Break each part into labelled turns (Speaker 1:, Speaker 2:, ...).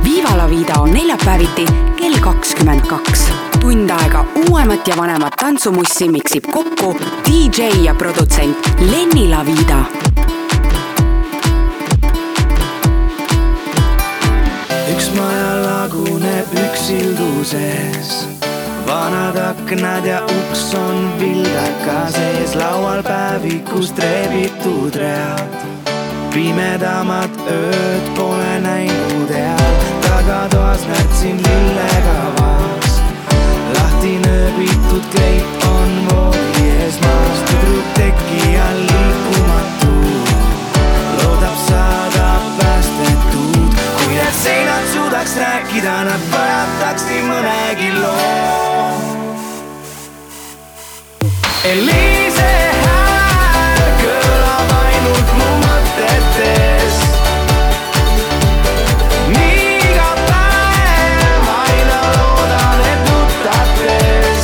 Speaker 1: Viva la Vida on neljapäeviti kell 22. Tund aega uuemat ja vanemat tantsumussi miksib kokku DJ ja produtsent Lenni La Vida.
Speaker 2: Üks maja laguneb üksilduses, vanad aknad ja uks on vildaka sees, laual päevikust rebitud read. Pimedamad ööd pole näinud eal, tagatoas närtsin lillegavas. Lahti nööbitud kleit on voodi ees maas, tüdruk teki all liikumatu, loodab saada päästetud. Kui need seinad suudaks rääkida, nad vajataks nii mõnegi loo. Eliise hääl kõlab ainult mu mõtetes. Niiga päev aina loodan, et nutates.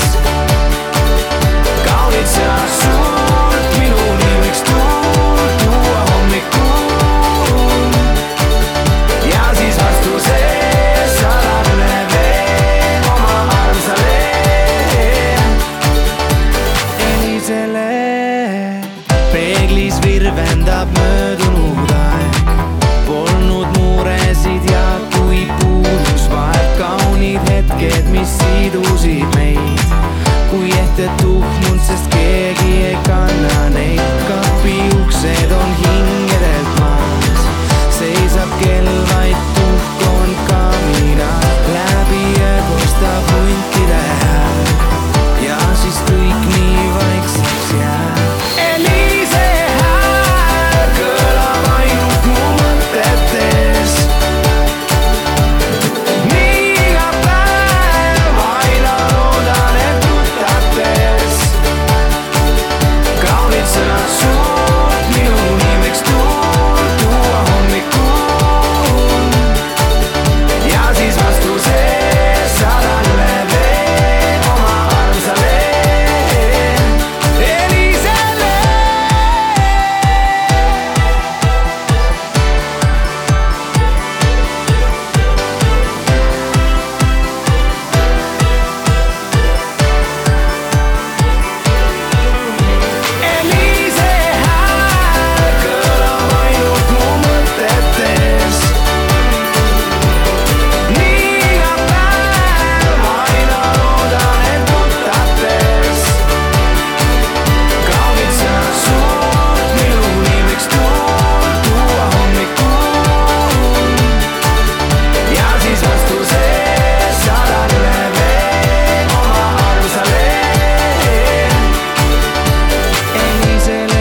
Speaker 2: Kaunid sõnad suurt, minuni võiks tuult tuua hommikul. Ja siis vastuses sadan veel oma armsale Elisele. Peeglis virvendab möödunud aeg, polnud muresid ja kui puudus vaeg. Kaunid hetked, mis sidusid meid, kui ette tuhmund, sest keegi ei kanna neid. Kapi uksed on hingedelt maas, seisab kell vaid tuhk on kaminal. Läbi öökostab huntide hääl ja siis kõik nii vaikseks jääb. Eliise hääl kõlab ainult mu mõtetes. Niiga päev aina loodan, et nutates. Kaunid sõnad suurt, minuni võiks tuult tuua hommikul. Ja siis vastuses sadan veel oma armsale Elisele. Eliise hääl kõlab ainult mu mõtetes. Niiga päev aina loodan, et nutates. Kaunid sõnad suurt, minuni võiks tuult tuua hommikul. Ja siis vastuses sadan veel oma armsale Elisele.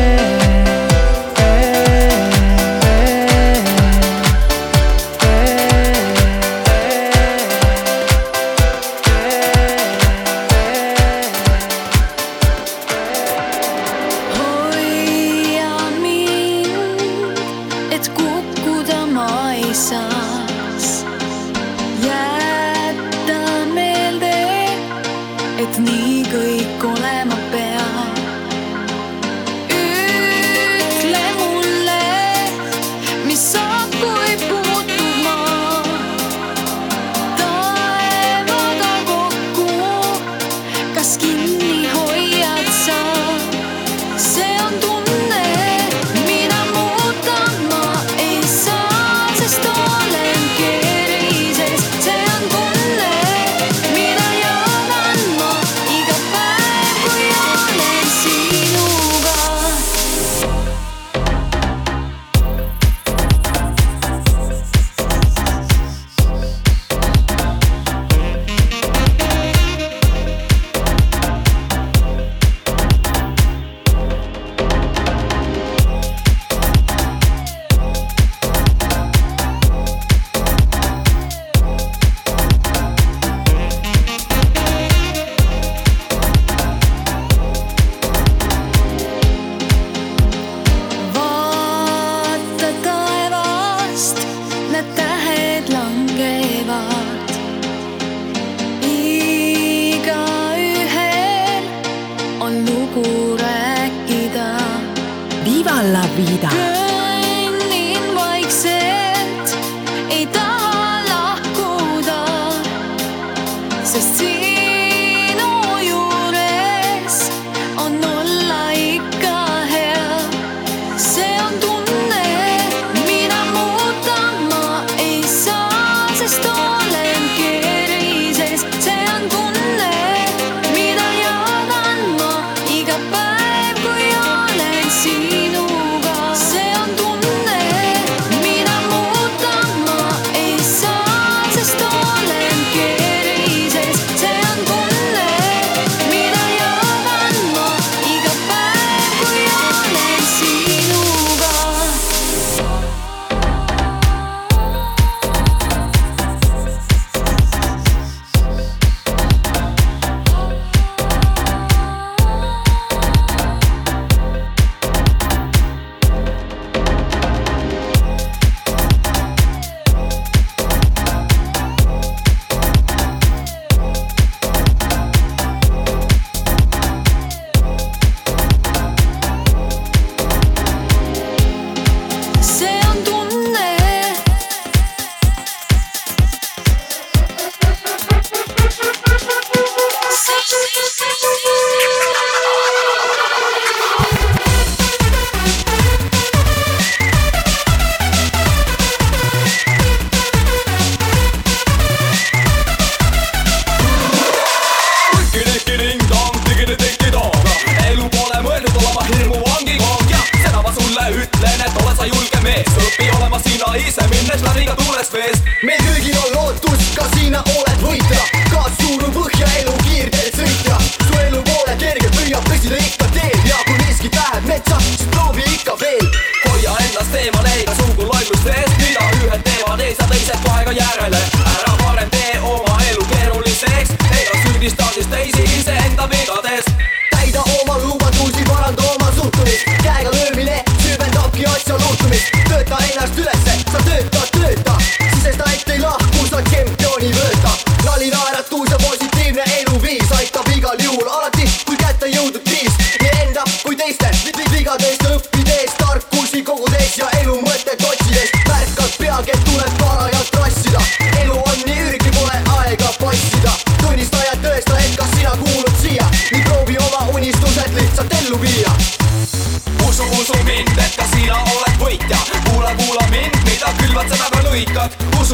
Speaker 3: Hoia mind, et kukkuda ma ei saaks. Jätta meelde, et nii kõik olema peab. Ütle mulle, mis saab, kui puutub ma taevaga kokku. Kas kinni hoiad sa? See on tunne, mida muuta ma ei saa, sest olen kerises. See on tunne, mida jagan ma iga päev, kui olen sinuga. Vaata taevast, need tähed langevad. Igaühel on lugu rääkida.
Speaker 1: Viva la Vida.
Speaker 3: Kõnnin vaikselt, ei taha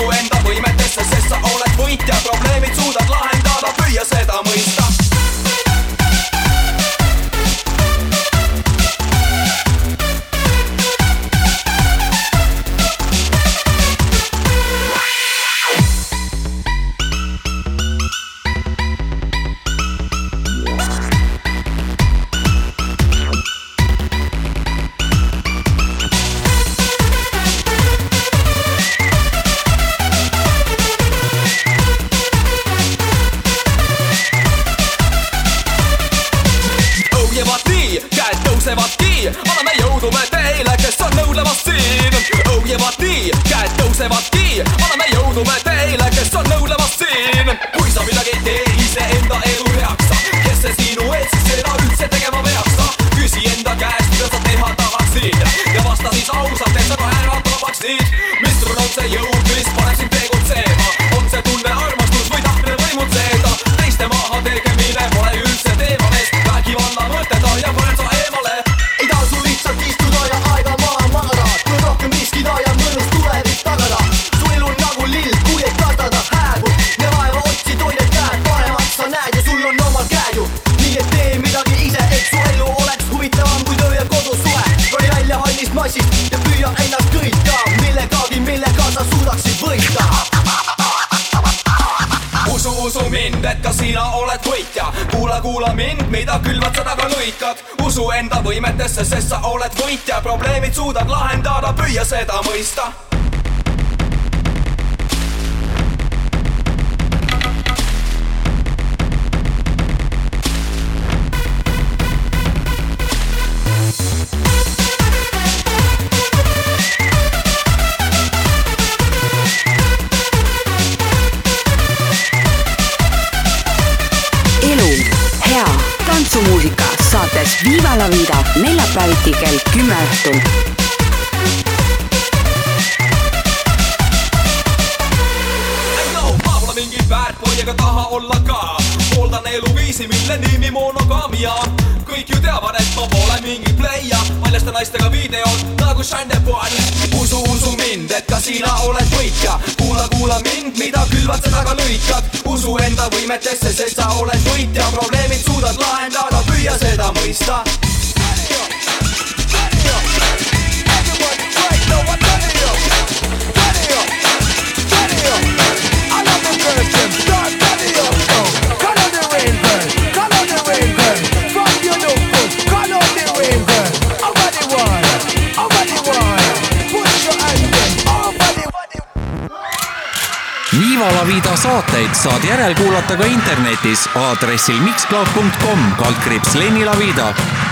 Speaker 4: usu enda võimetesse, sest sa oled võitja. Probleemid suudad lahendada, püüa seda mõista. Anname jõudu me teile, kes on nõudlemas siin. Oh ja vaat nii, käed tõusevadki. Anname jõudu me teile, kes on nõudlemas siin. Kui sa midagi ei tee iseenda elu heaks, kes see sinu ees siis seda üldse tegema peaks? Küsi enda käest, mida sa teha tahaksid ja vasta siis ausalt, et sa kohe ära tabaksid. Missugune on see jõud, mis paneb sind tegutsema? On see tunne armastus või tahtmine võimutseda? Teiste maha tegemine pole üldse teema, meest vägivalla mõteda ja paneb sa eemale.
Speaker 5: Istuda ja aega maha magada, kui rohkem riskida ja mõnus tulevik tagada. Su elu nagu lill, kui ei kastada, hääbub ja vaeva otsi toided käed, paremaks sa näed ja sul on omal käed ju. Nii et tee midagi ise, et su elu oleks huvitavam kui töö ja kodus suhe. Roni välja hallist massist ja püüa ennast kõita millegagi, millega sa suudaksid võita.
Speaker 4: Usu mind, et ka sina oled võitja. Kuula mind, mida külvad, seda ka lõikad. Usu enda võimetesse, sest sa oled võitja. Probleemid suudad lahendada, püüa seda mõista.
Speaker 1: Tantsumuusika saates Viva la Vida neljapäeviti kell 10 õhtul.
Speaker 4: Ma pole mingi bad-boy ega taha olla ka. Pooldan eluviisi, mille nimi monogamia. Kõik ju teavad, et ma pole mingi pleia. Paljasta naistega videod nagu Shandepon. Usu mind, et ka sina oled võitja. Kuula mind, mida külvad, seda ka lõikad. Usu enda võimetesse, sest sa oled võitja. Probleemid suudad lahendada, püüa seda mõista.
Speaker 6: Viva la Vida saateid saad järelkuulata ka internetis aadressil mixcloud.com/Lenny La Vida.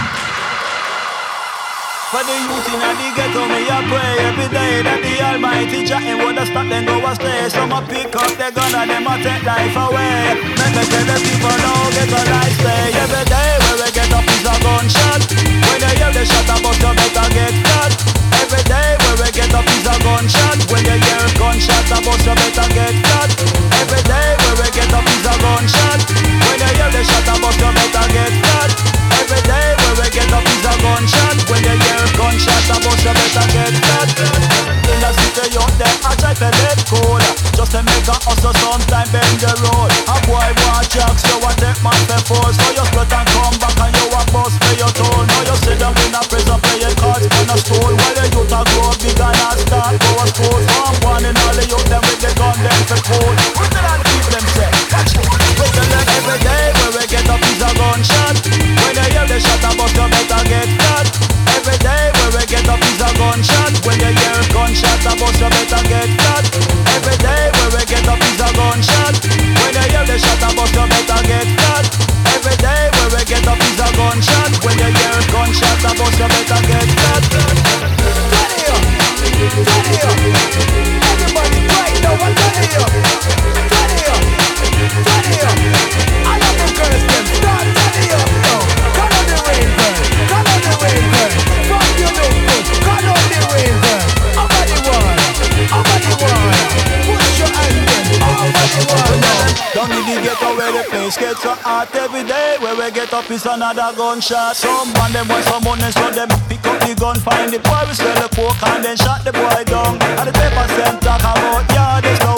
Speaker 7: For the youth in the ghetto, me a pray every day that the Almighty chatting would have stopped them go astray. Some a pick up the gun and them a take life away. Let me tell the people now get a nice day. Every day where we get up is a gunshot. When you hear the shot about you better get cut. Every day where we get up is a gunshot. When you hear gunshot about you better get cut. Every day where we get up is a gunshot. When you hear the shot about you better get cut. Every day where we get up is a gunshot. When you hear gunshot about you better get cut. In the city out there I try to let cool. Just to make a hustle sometime bend the road. A boy want jacks, you want take man for force. So you split and come back and you a bust for your toll. Now you sit down in a prison playing cards on a stool. While the youth a grow big and a start go a school. From one in all the youth them with the gun them for cold. What did I keep them say? Watch it. But then every day where we get up is a gunshot. When you hear the shot about you better get cut. Every day where we get up is a gunshot. When you hear gunshot about you better get cut. Every day where we get up is a gunshot. When you hear the shot about you better get cut. Every day where we get up is a gunshot. When you hear gunshot about you better get cut. Turn it up, turn it up. Everybody right now, turn it up, turn it up, turn it up. I love the girls, them start turn it up now. Call on the rain girl, call on the rain girl. From you look good, call on the rain girl. Over the wall, over the wall. Push your hand in, over the wall now. Down in the ghetto where the place gets so hot. Every day where we get up is another gunshot. Some man them want some money, so them pick up the gun. Find the boy, we sell the coke and then shot the boy down. And the paper sent talk about, yeah, there's no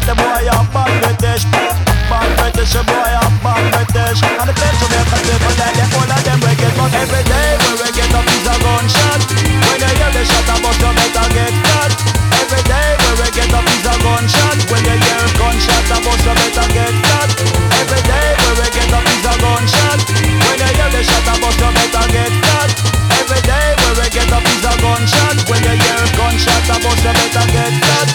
Speaker 7: the boy a bad British. Bad British, the boy a bad British. And the place to make a people like them, all of them reggae. But every day when we get up is a gunshot. When you hear the shot, I bust you better get cut. Every day when we get up is a gunshot. When you hear a gunshot, I bust you better get cut. Every day when we get up is a gunshot. When you hear the shot, I bust you better get cut. Every day when we get up is a gunshot. When you hear a gunshot, I bust you better get cut.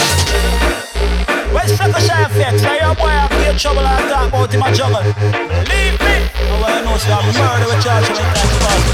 Speaker 7: Well, suck a shy effects. Now your boy have get trouble and talk about him a juggle. Leave me. Oh, well, I know, so I'm murder with charge of it.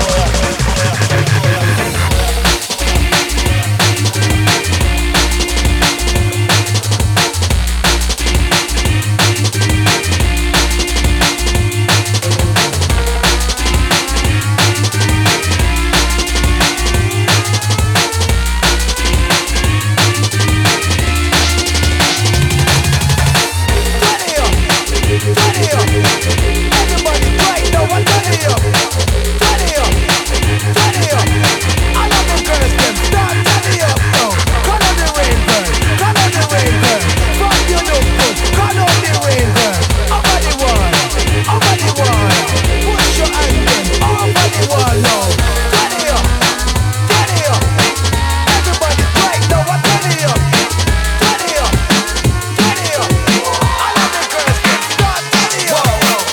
Speaker 2: Everybody right now, what turn it up? Turn it up, turn it up. I love the girls, them start turn it up now. Call on the rain girl, call on the rain girl. From you look good, call on the rain girl. Over the wall, over the wall. Push your hand them over the wall now. Turn it up, turn it up. Everybody right now, what turn it up? Turn it up, turn it up. I love the girls, them start turn it up.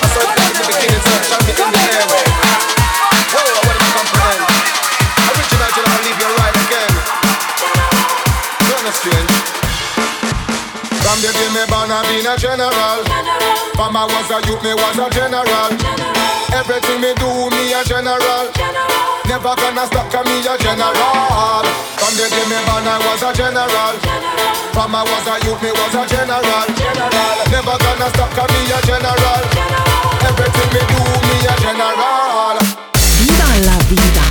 Speaker 8: From the day me born I been a general. From I was a youth me was a general. Everything me do me a general. Never gonna stop 'cause me a general. From the day me born I was a general. From I was a youth me was a general. Never gonna stop 'cause me a general. Everything me do me a general.
Speaker 1: Viva la vida.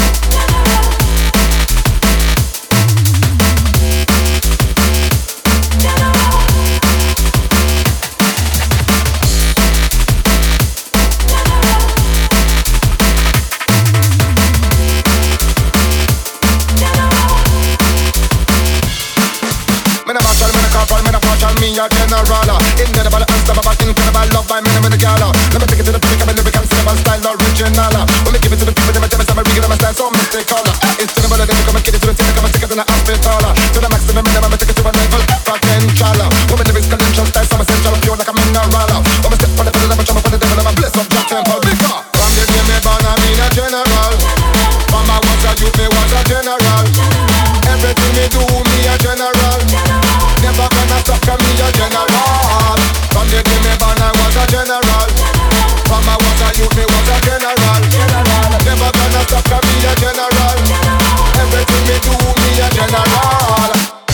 Speaker 8: Me a general, indelible, unstoppable, incredible, love by many, many gala. Let me take it to the peak, I'm a lyric and cinema style original. When me give it to the people, they tell me I'm a regular, my style so mystical. It's terrible, they come and get it to the table, come and stick it in the hospital. To the maximum minimum, I take it to a level potential. When me lyrics credential, style so essential, pure like a mineral. When me step on the pedal, I'm a jump on the devil, I'm a bliss of Jack Temple. Because from the day me born, I mean a general. From I was a youth, me was a general. Everything me do, me a general. Never gonna stop 'cause me a general. From the day me born I was a general. From I was a youth me was a general. Never gonna stop 'cause me a general. Everything me do me a general.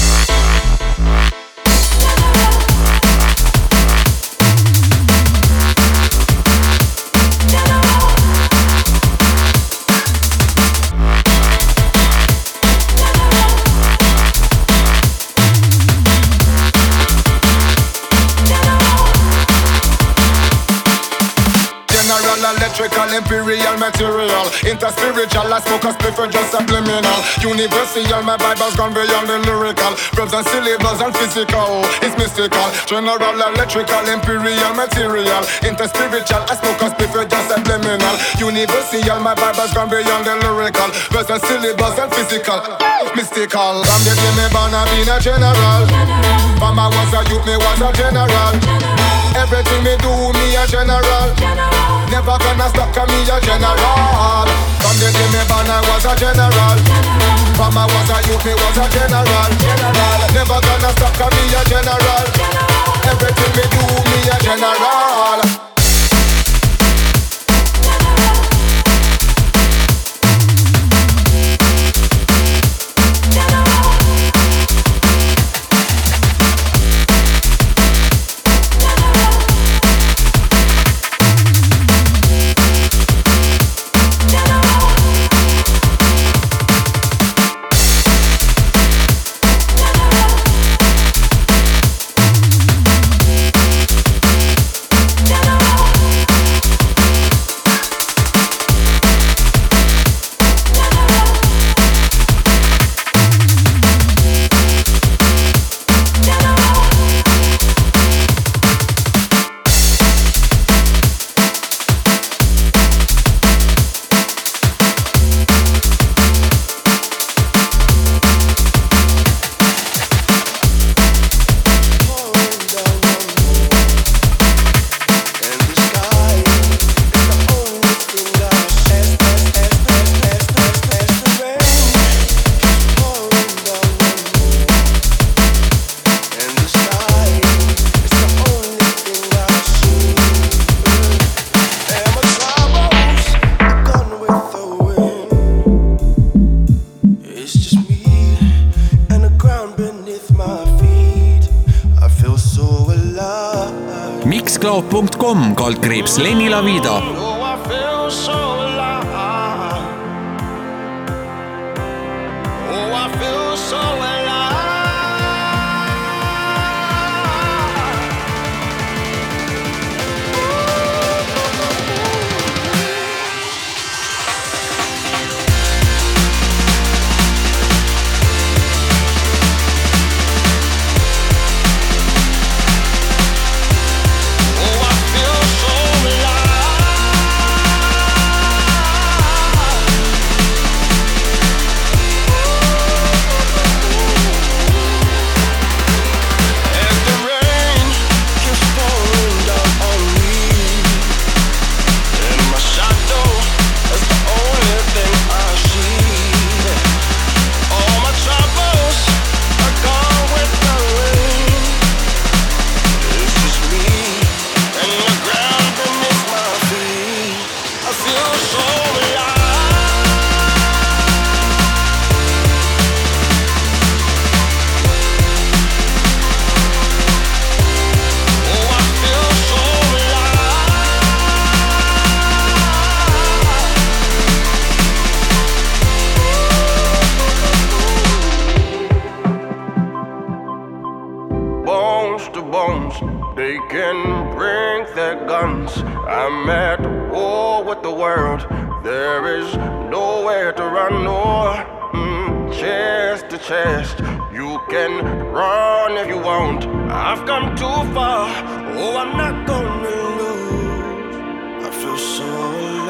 Speaker 8: Electrical, imperial, material, interspiritual, I smoke a spliff for just subliminal. Universal, my Bible's gone beyond the lyrical. Verbs and syllables and physical, it's mystical. General, electrical, imperial, material, interspiritual, I smoke a spliff for just subliminal. Universal, my Bible's gone beyond the lyrical. Verbs and syllables and physical, mystical. From the day me born I been a general. From I was a youth me was a general. Everything me do me a general. Never gonna stop 'cause me a general. From the day me born I was a general. From I was a youth me was a general. Never gonna stop 'cause me a general. Everything me do me a general.
Speaker 6: mixcloud.com/Lenny La Vida.
Speaker 9: Oh, I feel so alive. Oh, I feel so alive. They can bring their guns. I'm at war with the world. There is nowhere to run, no. Chest to chest, you can run if you want. I've come too far, oh, I'm not gonna lose. I feel so alive.